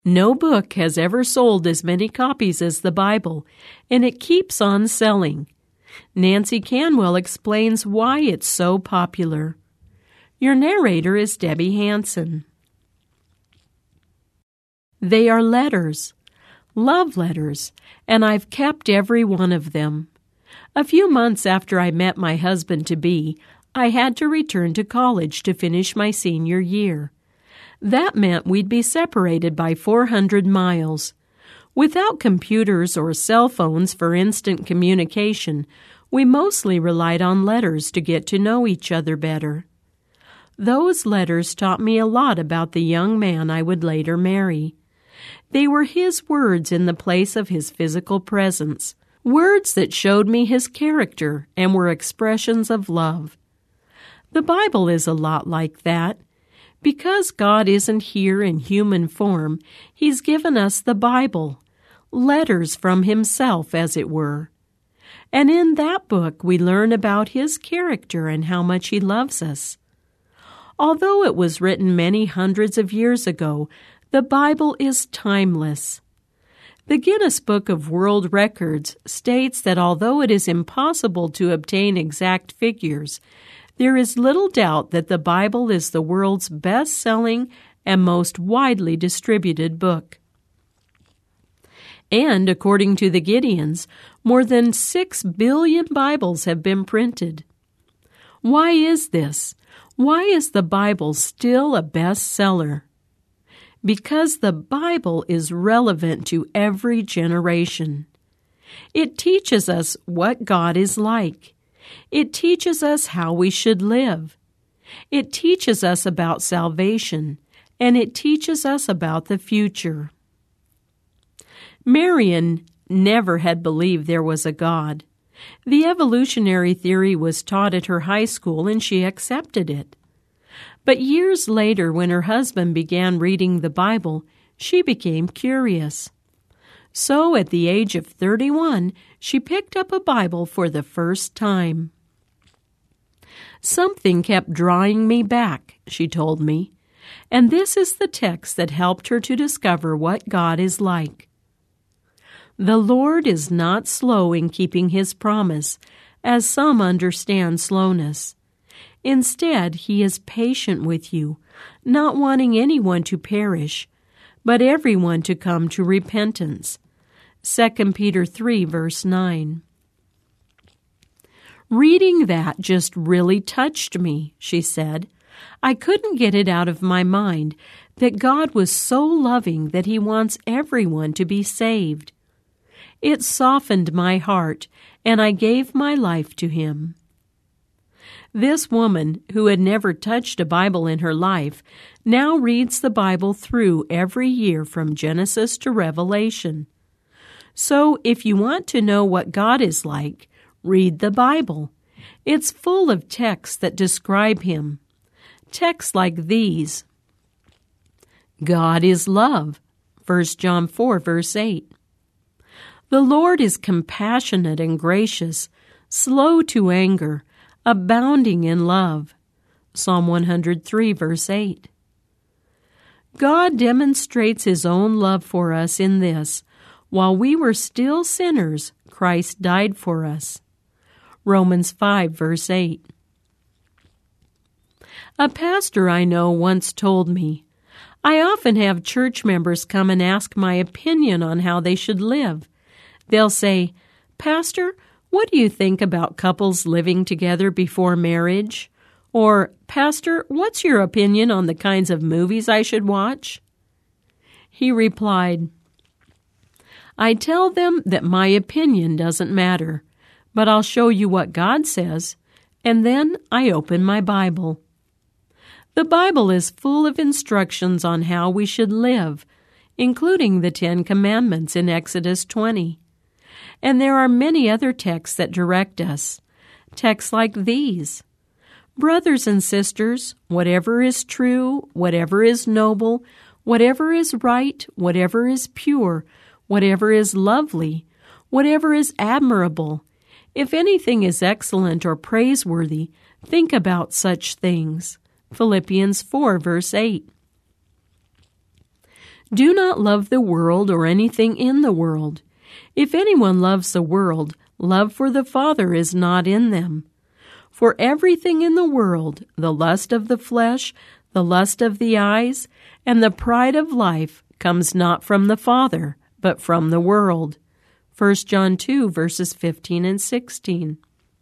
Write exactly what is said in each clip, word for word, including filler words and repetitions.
No book has ever sold as many copies as the Bible, and it keeps on selling. Nancy Canwell explains why it's so popular. Your narrator is Debbie Hanson. They are letters, love letters, and I've kept every one of them. A few months after I met my husband-to-be, I had to return to college to finish my senior year. That meant we'd be separated by four hundred miles. Without computers or cell phones for instant communication, we mostly relied on letters to get to know each other better. Those letters taught me a lot about the young man I would later marry. They were his words in the place of his physical presence, words that showed me his character and were expressions of love. The Bible is a lot like that. Because God isn't here in human form, He's given us the Bible, letters from Himself, as it were. And in that book we learn about His character and how much He loves us. Although it was written many hundreds of years ago, the Bible is timeless. The Guinness Book of World Records states that although it is impossible to obtain exact figures, there is little doubt that the Bible is the world's best-selling and most widely distributed book. And, according to the Gideons, more than six billion Bibles have been printed. Why is this? Why is the Bible still a bestseller? Because the Bible is relevant to every generation. It teaches us what God is like. It teaches us how we should live. It teaches us about salvation, and it teaches us about the future. Marion never had believed there was a God. The evolutionary theory was taught at her high school, and she accepted it. But years later, when her husband began reading the Bible, she became curious. So, at the age of thirty-one, she picked up a Bible for the first time. Something kept drawing me back, she told me, and this is the text that helped her to discover what God is like. The Lord is not slow in keeping His promise, as some understand slowness. Instead, He is patient with you, not wanting anyone to perish, but everyone to come to repentance. Second Peter three, verse nine. Reading that just really touched me, she said. I couldn't get it out of my mind that God was so loving that He wants everyone to be saved. It softened my heart, and I gave my life to Him. This woman, who had never touched a Bible in her life, now reads the Bible through every year from Genesis to Revelation. So, if you want to know what God is like, read the Bible. It's full of texts that describe Him. Texts like these. God is love, First John four, verse eight. The Lord is compassionate and gracious, slow to anger, abounding in love, Psalm one hundred three, verse eight. God demonstrates His own love for us in this: while we were still sinners, Christ died for us, Romans five, verse eight. A pastor I know once told me, I often have church members come and ask my opinion on how they should live. They'll say, Pastor, what do you think about couples living together before marriage? Or, Pastor, what's your opinion on the kinds of movies I should watch? He replied, I tell them that my opinion doesn't matter, but I'll show you what God says, and then I open my Bible. The Bible is full of instructions on how we should live, including the Ten Commandments in Exodus twenty. And there are many other texts that direct us. Texts like these. Brothers and sisters, whatever is true, whatever is noble, whatever is right, whatever is pure, whatever is lovely, whatever is admirable, if anything is excellent or praiseworthy, think about such things. Philippians four, verse eight. Do not love the world or anything in the world. If anyone loves the world, love for the Father is not in them. For everything in the world, the lust of the flesh, the lust of the eyes, and the pride of life comes not from the Father, but from the world. First John two, verses fifteen and sixteen.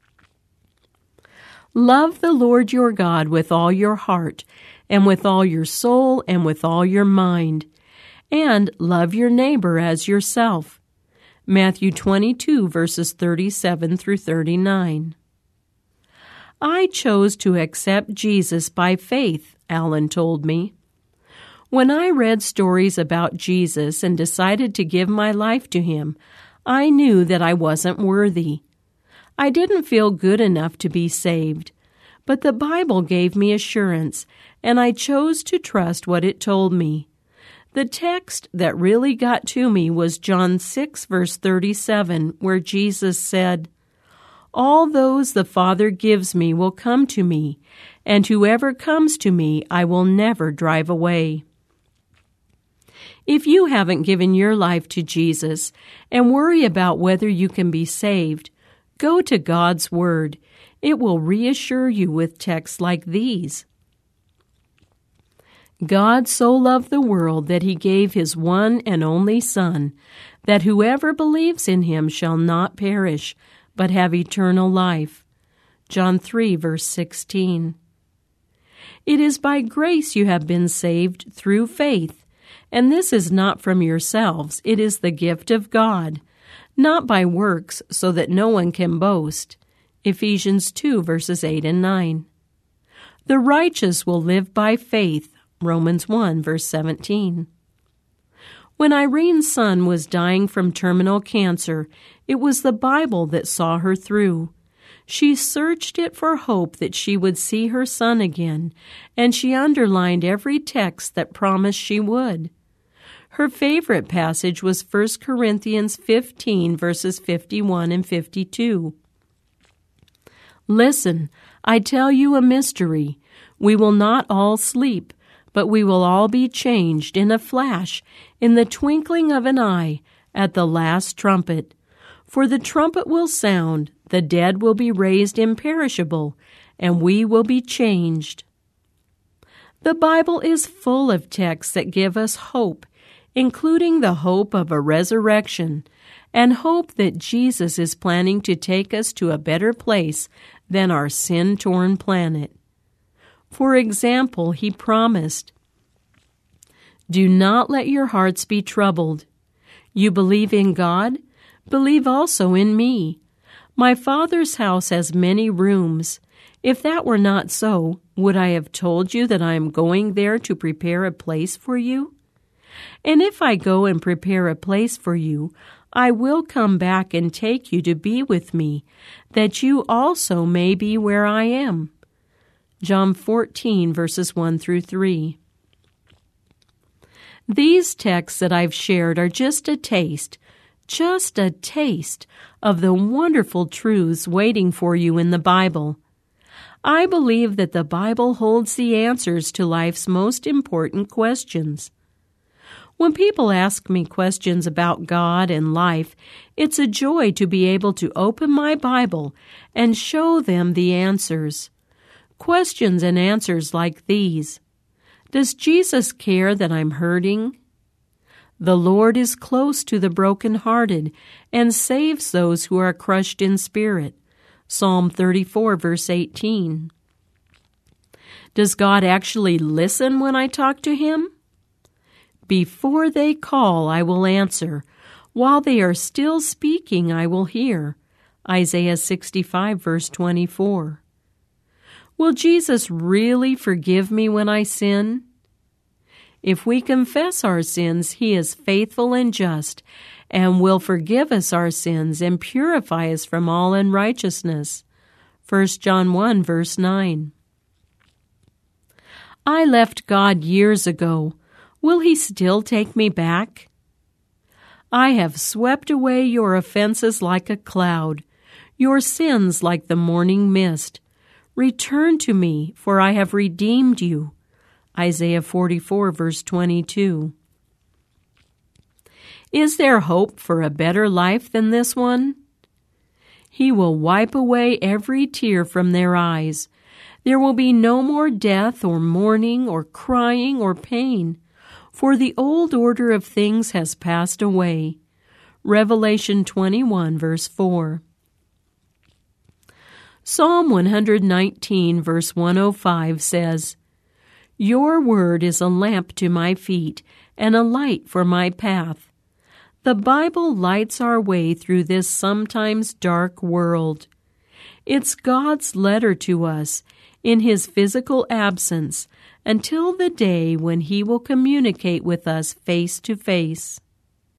Love the Lord your God with all your heart, and with all your soul, and with all your mind, and love your neighbor as yourself. Matthew twenty-two, verses thirty-seven through thirty-nine. I chose to accept Jesus by faith, Alan told me. When I read stories about Jesus and decided to give my life to him, I knew that I wasn't worthy. I didn't feel good enough to be saved, but the Bible gave me assurance, and I chose to trust what it told me. The text that really got to me was John six, verse thirty-seven, where Jesus said, "All those the Father gives me will come to me, and whoever comes to me I will never drive away." If you haven't given your life to Jesus and worry about whether you can be saved, go to God's Word. It will reassure you with texts like these. God so loved the world that he gave his one and only Son, that whoever believes in him shall not perish, but have eternal life. John three, verse sixteen. It is by grace you have been saved through faith, and this is not from yourselves, it is the gift of God, not by works, so that no one can boast. Ephesians two, verses eight and nine. The righteous will live by faith. Romans one, verse seventeen. When Irene's son was dying from terminal cancer, it was the Bible that saw her through. She searched it for hope that she would see her son again, and she underlined every text that promised she would. Her favorite passage was First Corinthians fifteen, verses fifty-one and fifty-two. Listen, I tell you a mystery. We will not all sleep, but we will all be changed in a flash, in the twinkling of an eye, at the last trumpet. For the trumpet will sound, the dead will be raised imperishable, and we will be changed. The Bible is full of texts that give us hope, including the hope of a resurrection, and hope that Jesus is planning to take us to a better place than our sin-torn planet. For example, he promised, "Do not let your hearts be troubled. You believe in God? Believe also in me. My Father's house has many rooms. If that were not so, would I have told you that I am going there to prepare a place for you? And if I go and prepare a place for you, I will come back and take you to be with me, that you also may be where I am." John fourteen, verses one through three. These texts that I've shared are just a taste, just a taste of the wonderful truths waiting for you in the Bible. I believe that the Bible holds the answers to life's most important questions. When people ask me questions about God and life, it's a joy to be able to open my Bible and show them the answers. Questions and answers like these. Does Jesus care that I'm hurting? The Lord is close to the brokenhearted and saves those who are crushed in spirit. Psalm thirty-four, verse eighteen. Does God actually listen when I talk to him? Before they call, I will answer. While they are still speaking, I will hear. Isaiah sixty-five, verse twenty-four. Will Jesus really forgive me when I sin? If we confess our sins, he is faithful and just, and will forgive us our sins and purify us from all unrighteousness. First John one, verse nine. I left God years ago. Will he still take me back? I have swept away your offenses like a cloud, your sins like the morning mist. Return to me, for I have redeemed you. Isaiah forty-four, verse twenty-two. Is there hope for a better life than this one? He will wipe away every tear from their eyes. There will be no more death or mourning or crying or pain, for the old order of things has passed away. Revelation twenty-one, verse four. Psalm one nineteen, verse one oh five says, "Your word is a lamp to my feet and a light for my path." The Bible lights our way through this sometimes dark world. It's God's letter to us in His physical absence until the day when He will communicate with us face to face.